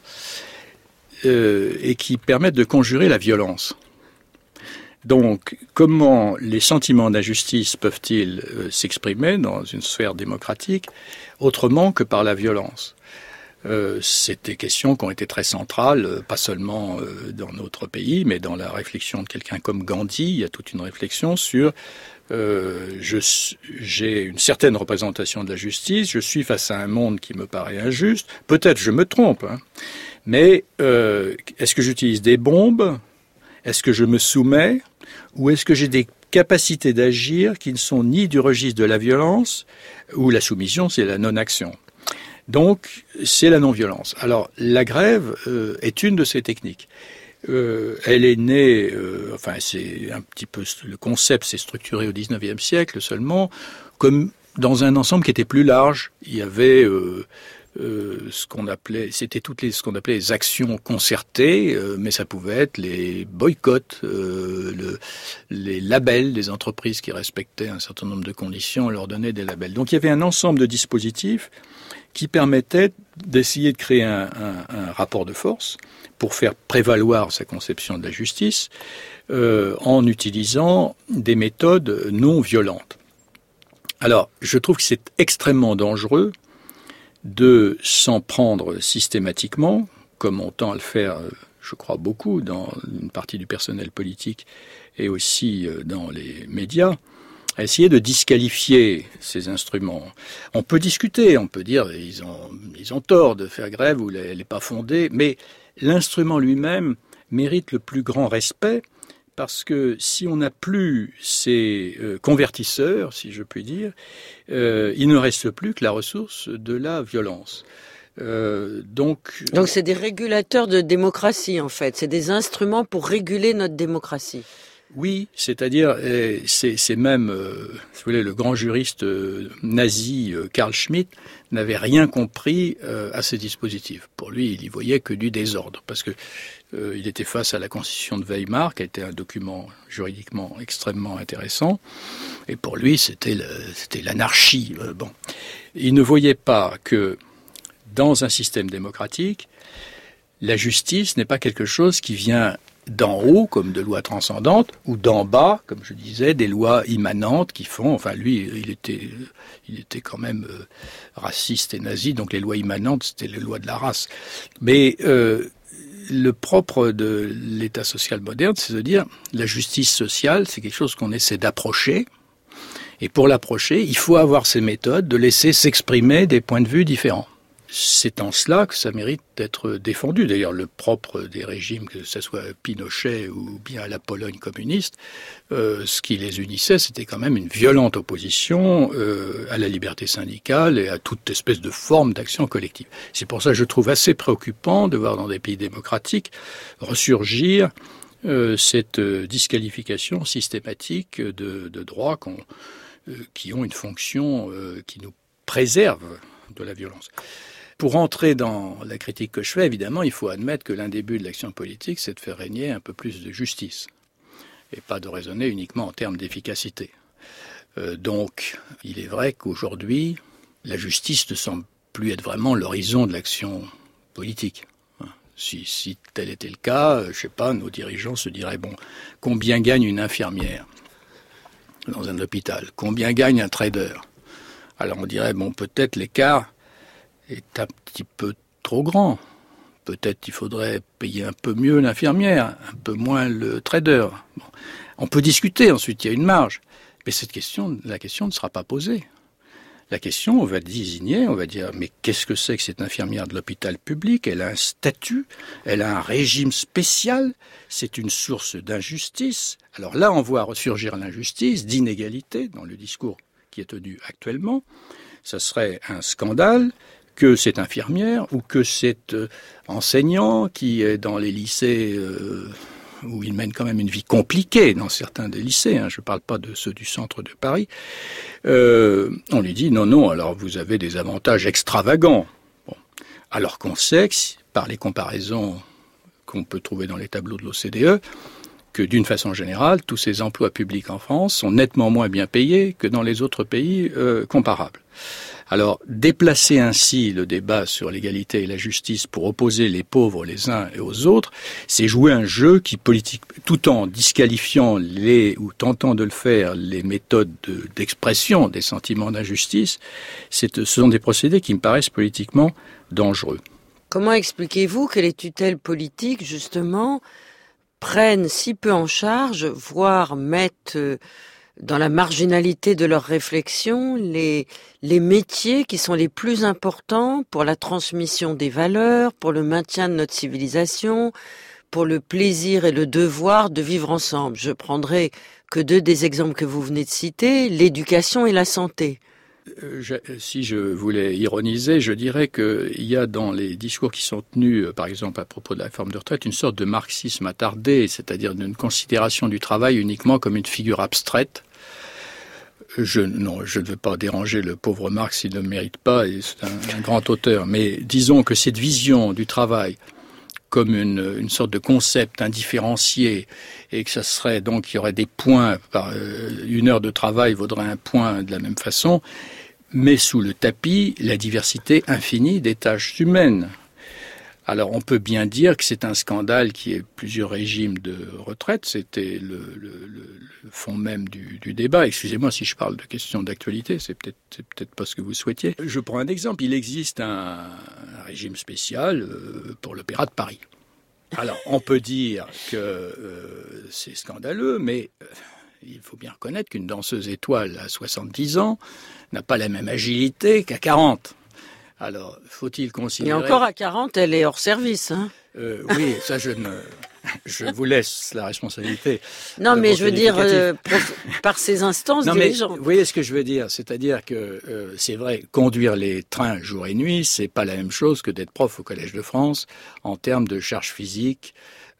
et qui permettent de conjurer la violence. Donc, comment les sentiments d'injustice peuvent-ils s'exprimer dans une sphère démocratique autrement que par la violence ? C'est des questions qui ont été très centrales, pas seulement dans notre pays, mais dans la réflexion de quelqu'un comme Gandhi. Il y a toute une réflexion sur j'ai une certaine représentation de la justice, je suis face à un monde qui me paraît injuste, peut-être je me trompe, hein, mais est-ce que j'utilise des bombes ? Est-ce que je me soumets ? Ou est-ce que j'ai des capacités d'agir qui ne sont ni du registre de la violence, ou la soumission, c'est la non-action ? Donc, c'est la non-violence. Alors, la grève est une de ces techniques. Elle est née, c'est un petit peu, le concept s'est structuré au XIXe siècle seulement, comme dans un ensemble qui était plus large. Il y avait ce qu'on appelait les actions concertées, mais ça pouvait être les boycotts, les labels des entreprises qui respectaient un certain nombre de conditions, on leur donnait des labels. Donc, il y avait un ensemble de dispositifs qui permettait d'essayer de créer un rapport de force pour faire prévaloir sa conception de la justice en utilisant des méthodes non violentes. Alors, je trouve que c'est extrêmement dangereux de s'en prendre systématiquement, comme on tend à le faire, je crois, beaucoup dans une partie du personnel politique et aussi dans les médias, à essayer de disqualifier ces instruments. On peut discuter, on peut dire ils ont tort de faire grève ou elle n'est pas fondée, mais l'instrument lui-même mérite le plus grand respect parce que si on n'a plus ces convertisseurs, si je puis dire, il ne reste plus que la ressource de la violence. Donc c'est des régulateurs de démocratie en fait, c'est des instruments pour réguler notre démocratie. Oui, c'est-à-dire, c'est même, si vous voulez, le grand juriste nazi Carl Schmitt n'avait rien compris à ces dispositifs. Pour lui, il y voyait que du désordre, parce que il était face à la Constitution de Weimar, qui était un document juridiquement extrêmement intéressant, et pour lui, c'était l'anarchie. Bon, il ne voyait pas que dans un système démocratique, la justice n'est pas quelque chose qui vient d'en haut, comme de lois transcendantes, ou d'en bas, comme je disais, des lois immanentes qui font... Enfin, lui, il était quand même raciste et nazi, donc les lois immanentes, c'était les lois de la race. Mais le propre de l'État social moderne, c'est de dire la justice sociale, c'est quelque chose qu'on essaie d'approcher, et pour l'approcher, il faut avoir ces méthodes de laisser s'exprimer des points de vue différents. C'est en cela que ça mérite d'être défendu. D'ailleurs, le propre des régimes, que ce soit Pinochet ou bien la Pologne communiste, ce qui les unissait, c'était quand même une violente opposition à la liberté syndicale et à toute espèce de forme d'action collective. C'est pour ça que je trouve assez préoccupant de voir dans des pays démocratiques ressurgir cette disqualification systématique de droits qui ont une fonction qui nous préserve de la violence. Pour entrer dans la critique que je fais, évidemment, il faut admettre que l'un des buts de l'action politique, c'est de faire régner un peu plus de justice et pas de raisonner uniquement en termes d'efficacité. Donc, il est vrai qu'aujourd'hui, la justice ne semble plus être vraiment l'horizon de l'action politique. Si tel était le cas, je sais pas, nos dirigeants se diraient, bon, combien gagne une infirmière dans un hôpital ? Combien gagne un trader ? Alors on dirait, bon, peut-être l'écart est un petit peu trop grand. Peut-être il faudrait payer un peu mieux l'infirmière, un peu moins le trader. Bon. On peut discuter, ensuite il y a une marge. Mais la question ne sera pas posée. la question, on va désigner, on va dire, mais qu'est-ce que c'est que cette infirmière de l'hôpital public? Elle a un statut, elle a un régime spécial, c'est une source d'injustice. Alors là, on voit ressurgir l'injustice, d'inégalité dans le discours qui est tenu actuellement. Ça serait un scandale que cette infirmière ou que cet enseignant qui est dans les lycées où il mène quand même une vie compliquée dans certains des lycées, je ne parle pas de ceux du centre de Paris, on lui dit non, alors vous avez des avantages extravagants. Bon. Alors qu'on sait que, par les comparaisons qu'on peut trouver dans les tableaux de l'OCDE, que d'une façon générale, tous ces emplois publics en France sont nettement moins bien payés que dans les autres pays comparables. Alors, déplacer ainsi le débat sur l'égalité et la justice pour opposer les pauvres les uns et aux autres, c'est jouer un jeu qui, tout en disqualifiant ou tentant de le faire, les méthodes d'expression des sentiments d'injustice, ce sont des procédés qui me paraissent politiquement dangereux. Comment expliquez-vous que les tutelles politiques, justement, prennent si peu en charge, voire mettent dans la marginalité de leurs réflexions les métiers qui sont les plus importants pour la transmission des valeurs, pour le maintien de notre civilisation, pour le plaisir et le devoir de vivre ensemble? Je prendrai que deux des exemples que vous venez de citer, l'éducation et la santé. Si je voulais ironiser, je dirais qu'il y a dans les discours qui sont tenus, par exemple à propos de la réforme de retraite, une sorte de marxisme attardé, c'est-à-dire une considération du travail uniquement comme une figure abstraite. Je ne veux pas déranger le pauvre Marx, il ne le mérite pas, et c'est un grand auteur, mais disons que cette vision du travail comme une sorte de concept indifférencié, et que ça serait donc, il y aurait des points, une heure de travail vaudrait un point de la même façon, mais sous le tapis, la diversité infinie des tâches humaines. Alors on peut bien dire que c'est un scandale qui est plusieurs régimes de retraite, c'était le fond même du débat. Excusez-moi si je parle de questions d'actualité, c'est peut-être pas ce que vous souhaitiez. Je prends un exemple, il existe un régime spécial pour l'Opéra de Paris. Alors on peut dire que c'est scandaleux, mais il faut bien reconnaître qu'une danseuse étoile à 70 ans n'a pas la même agilité qu'à 40. Alors, faut-il considérer... Et encore à 40, elle est hors service. Oui, ça je vous laisse la responsabilité. Non, mais je veux dire, par ces instances dirigeantes. Vous voyez ce que je veux dire, c'est-à-dire que c'est vrai, conduire les trains jour et nuit, c'est pas la même chose que d'être prof au Collège de France en termes de charge physique.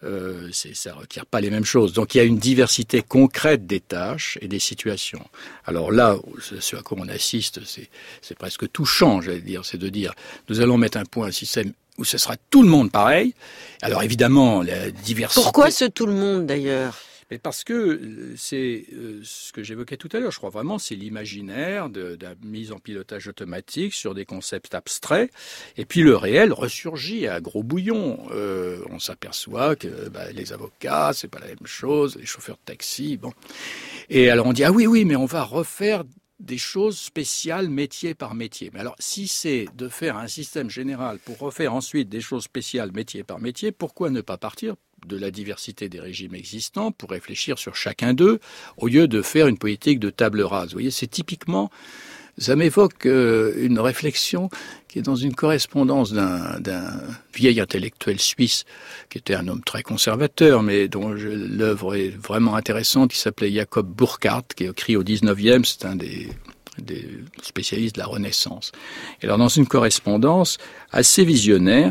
Ça requiert pas les mêmes choses. Donc il y a une diversité concrète des tâches et des situations. Alors là, ce à quoi on assiste, c'est presque touchant, j'allais dire, c'est de dire, nous allons mettre un système où ce sera tout le monde pareil. Alors évidemment, la diversité... Pourquoi ce tout le monde d'ailleurs ? Mais parce que c'est ce que j'évoquais tout à l'heure, je crois vraiment, c'est l'imaginaire de la mise en pilotage automatique sur des concepts abstraits, et puis le réel ressurgit à gros bouillon. On s'aperçoit que les avocats, c'est pas la même chose, les chauffeurs de taxi, bon. Et alors on dit, ah oui, mais on va refaire des choses spéciales métier par métier. Mais alors, si c'est de faire un système général pour refaire ensuite des choses spéciales métier par métier, pourquoi ne pas partir de la diversité des régimes existants pour réfléchir sur chacun d'eux, au lieu de faire une politique de table rase? Vous voyez, c'est typiquement, ça m'évoque une réflexion qui est dans une correspondance d'un vieil intellectuel suisse, qui était un homme très conservateur, mais dont l'œuvre est vraiment intéressante, qui s'appelait Jacob Burckhardt, qui a écrit au 19e, c'est un des spécialistes de la Renaissance. Et alors, dans une correspondance assez visionnaire,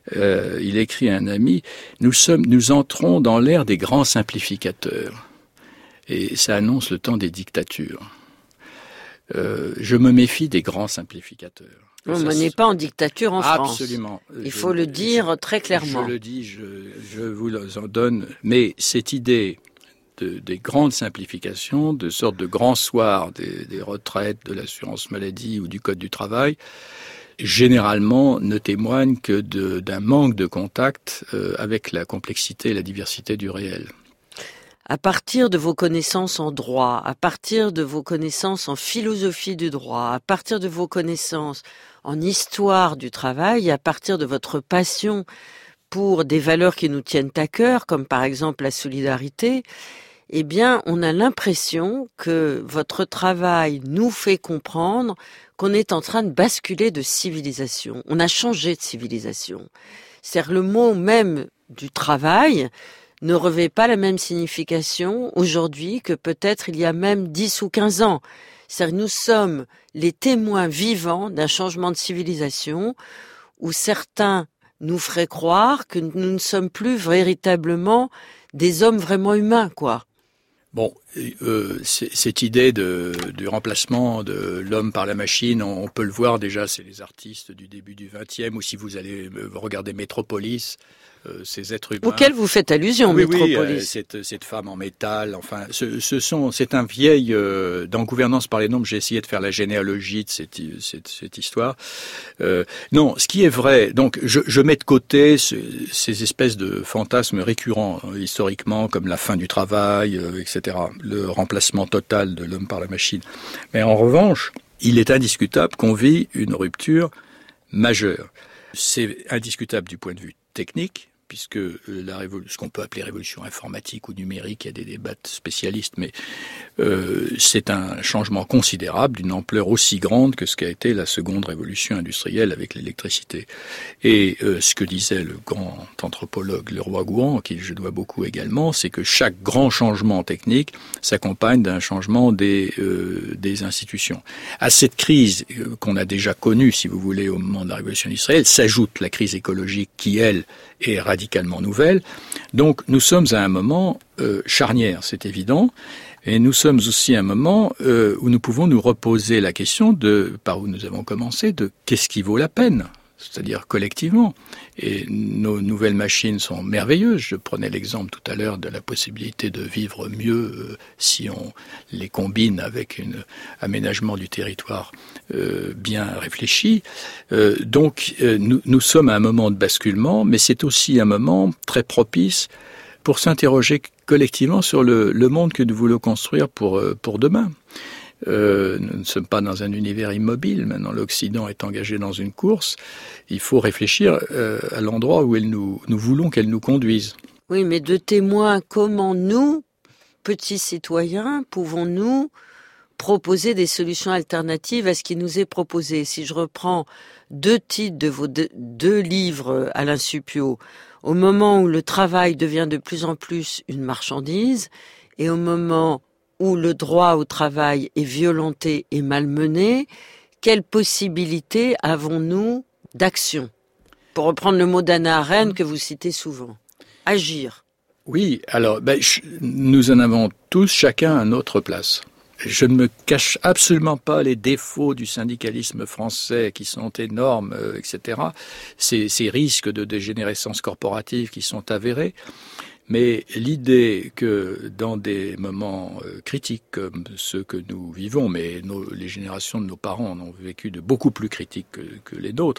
il écrit à un ami, nous entrons dans l'ère des grands simplificateurs. Et ça annonce le temps des dictatures. Je me méfie des grands simplificateurs. On n'est pas en dictature en France. Absolument. Il faut le dire très clairement. Je le dis, je vous en donne. Mais cette idée des grandes simplifications, de sorte de grands soirs des retraites, de l'assurance maladie ou du code du travail, généralement ne témoigne que d'un manque de contact avec la complexité et la diversité du réel. À partir de vos connaissances en droit, à partir de vos connaissances en philosophie du droit, à partir de vos connaissances en histoire du travail, à partir de votre passion pour des valeurs qui nous tiennent à cœur, comme par exemple la solidarité, eh bien, on a l'impression que votre travail nous fait comprendre qu'on est en train de basculer de civilisation. On a changé de civilisation. C'est-à-dire le mot même du travail ne revêt pas la même signification aujourd'hui que peut-être il y a même 10 ou 15 ans. C'est-à-dire nous sommes les témoins vivants d'un changement de civilisation où certains nous feraient croire que nous ne sommes plus véritablement des hommes vraiment humains, quoi. Bon, cette idée du remplacement de l'homme par la machine, on peut le voir déjà, c'est les artistes du début du XXe, ou si vous allez regarder Metropolis, ces êtres humains. Auquel vous faites allusion, oui, Metropolis. Oui, cette femme en métal, enfin, c'est un vieil, dans Gouvernance par les nombres, j'ai essayé de faire la généalogie de cette histoire. Non, ce qui est vrai, donc je mets de côté ces espèces de fantasmes récurrents, historiquement, comme la fin du travail, etc., le remplacement total de l'homme par la machine. Mais en revanche, il est indiscutable qu'on vit une rupture majeure. C'est indiscutable du point de vue technique, puisque ce qu'on peut appeler révolution informatique ou numérique, il y a des débats spécialistes, mais c'est un changement considérable d'une ampleur aussi grande que ce qu'a été la seconde révolution industrielle avec l'électricité. Et ce que disait le grand anthropologue Leroy-Gourhan, à qui je dois beaucoup également, c'est que chaque grand changement technique s'accompagne d'un changement des institutions. À cette crise qu'on a déjà connue, si vous voulez, au moment de la révolution industrielle, s'ajoute la crise écologique qui, elle, est radicalement nouvelle. Donc nous sommes à un moment charnière, c'est évident, et nous sommes aussi à un moment où nous pouvons nous reposer la question par où nous avons commencé, de qu'est-ce qui vaut la peine, c'est-à-dire collectivement. Et nos nouvelles machines sont merveilleuses. Je prenais l'exemple tout à l'heure de la possibilité de vivre mieux si on les combine avec un aménagement du territoire bien réfléchi. Donc nous sommes à un moment de basculement, mais c'est aussi un moment très propice pour s'interroger collectivement sur le monde que nous voulons construire pour demain. Nous ne sommes pas dans un univers immobile. Maintenant, l'Occident est engagé dans une course. Il faut réfléchir à l'endroit où nous voulons qu'elle nous conduise. Oui, mais de témoins, comment nous, petits citoyens, pouvons-nous proposer des solutions alternatives à ce qui nous est proposé? Si je reprends 2 titres de vos 2 livres, Alain Supiot, au moment où le travail devient de plus en plus une marchandise, et au moment où le droit au travail est violenté et malmené, quelles possibilités avons-nous d'action? Pour reprendre le mot d'Hannah Arendt que vous citez souvent. Agir. Oui, alors nous en avons tous chacun à notre place. Je ne me cache absolument pas les défauts du syndicalisme français qui sont énormes, etc. Ces risques de dégénérescence corporative qui sont avérés. Mais l'idée que dans des moments critiques comme ceux que nous vivons, mais les générations de nos parents en ont vécu de beaucoup plus critiques que les nôtres,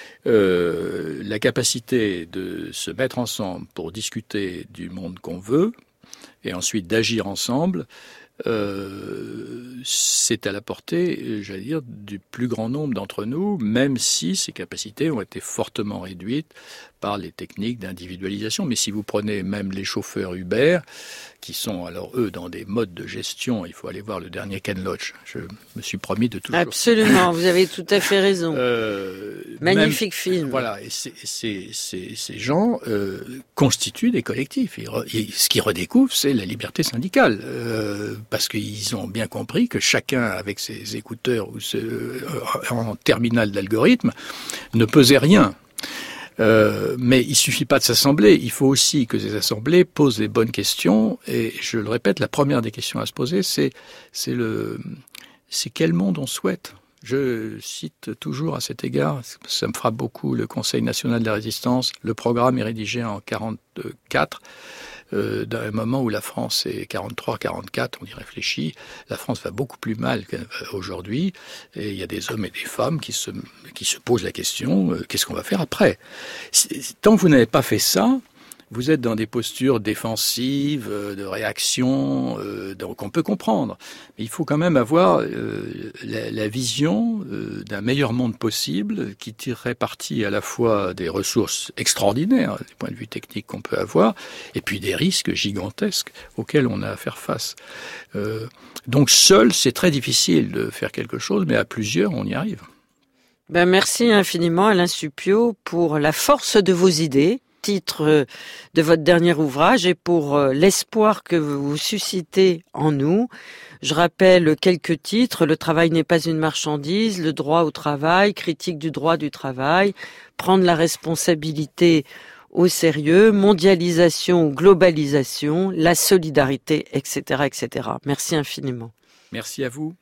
la capacité de se mettre ensemble pour discuter du monde qu'on veut et ensuite d'agir ensemble, c'est à la portée, j'allais dire, du plus grand nombre d'entre nous, même si ces capacités ont été fortement réduites par les techniques d'individualisation. Mais si vous prenez même les chauffeurs Uber, qui sont alors eux dans des modes de gestion, il faut aller voir le dernier Ken Loach. Je me suis promis de toujours. Absolument, vous avez tout à fait raison. Magnifique film. Voilà, et ces gens constituent des collectifs. Ce qu'ils redécouvrent, c'est la liberté syndicale, parce qu'ils ont bien compris que chacun, avec ses écouteurs ou en terminal d'algorithme, ne pesait rien. Mais il suffit pas de s'assembler, il faut aussi que ces assemblées posent les bonnes questions, et je le répète, la première des questions à se poser, c'est quel monde on souhaite. Je cite toujours à cet égard, ça me frappe beaucoup, le Conseil national de la résistance. Le programme est rédigé en 1944, d'un moment où la France est 43-44, on y réfléchit. La France va beaucoup plus mal qu'aujourd'hui, et il y a des hommes et des femmes qui se posent la question, qu'est-ce qu'on va faire après? Tant que vous n'avez pas fait ça, vous êtes dans des postures défensives, de réaction, donc on peut comprendre. Mais il faut quand même avoir la vision d'un meilleur monde possible qui tirerait parti à la fois des ressources extraordinaires, du point de vue technique qu'on peut avoir, et puis des risques gigantesques auxquels on a à faire face. Donc seul, c'est très difficile de faire quelque chose, mais à plusieurs, on y arrive. Merci infiniment Alain Supiot pour la force de vos idées, titre de votre dernier ouvrage, et pour l'espoir que vous suscitez en nous. Je rappelle quelques titres: Le travail n'est pas une marchandise, Le droit au travail, Critique du droit du travail, Prendre la responsabilité au sérieux, Mondialisation ou globalisation, La solidarité, etc., etc. Merci infiniment. Merci à vous.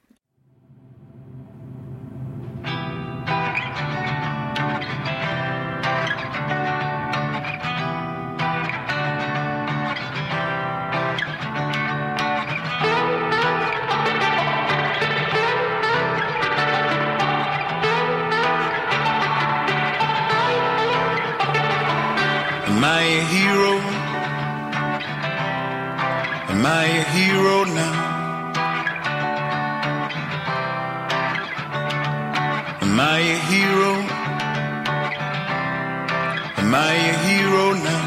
Am I a hero? Am I a hero now? Am I a hero? Am I a hero now?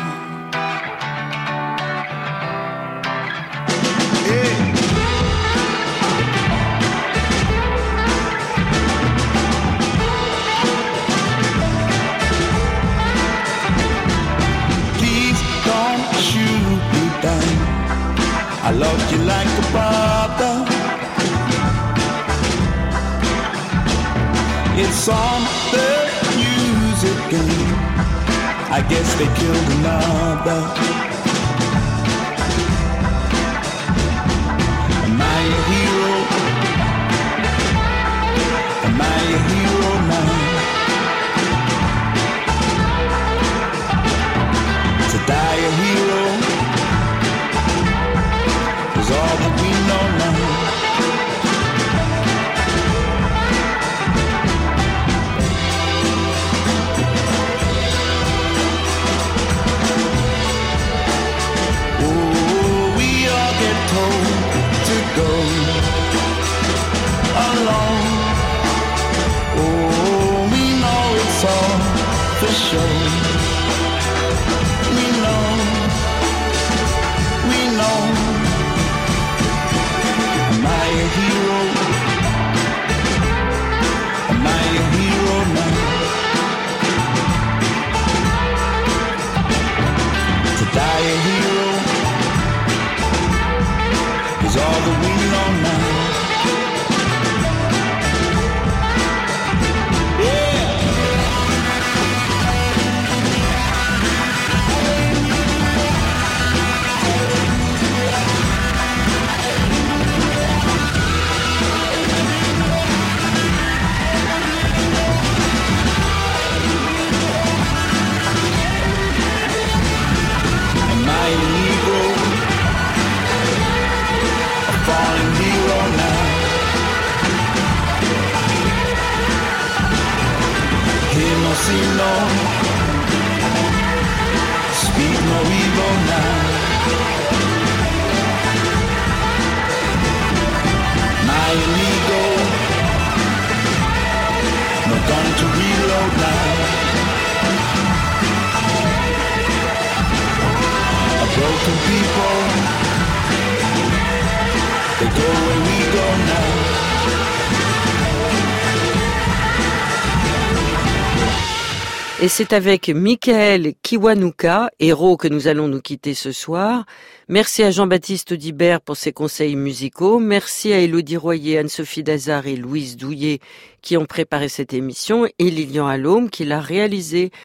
Hey. I loved you like a brother. It's on the news again. I guess they killed another. Am I a hero? Am I a hero now? To die a hero is all that we know now. Oh, we all get told to go alone. Oh, we know it's all for show. We know. Am I a hero? Am I a hero now? To die a hero is all that we know now. No, speak no evil now. My amigo, no gun to reload now. A broken people, they go where we go now. Et c'est avec Michael Kiwanuka, héros, que nous allons nous quitter ce soir. Merci à Jean-Baptiste Audibert pour ses conseils musicaux. Merci à Élodie Royer, Anne-Sophie Dazard et Louise Douillet qui ont préparé cette émission, et Lilian Allôme qui l'a réalisée.